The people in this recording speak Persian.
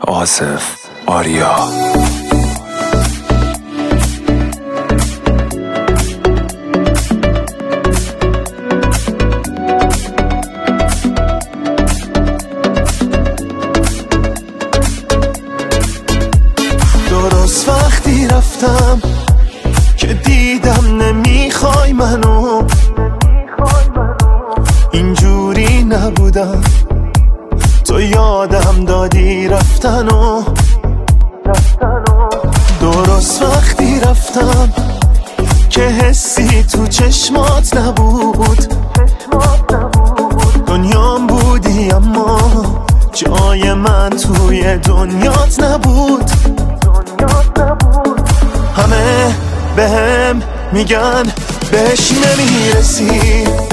آصف آریا. درست وقتی رفتم که دیدم نمیخوای منو، اینجوری نبودم، تو یادم دادی رفتنو. درست وقتی رفتم که حسی تو چشمات نبود، دنیام بودی اما جای من توی دنیات نبود. همه بهم میگن بهش نمیرسی،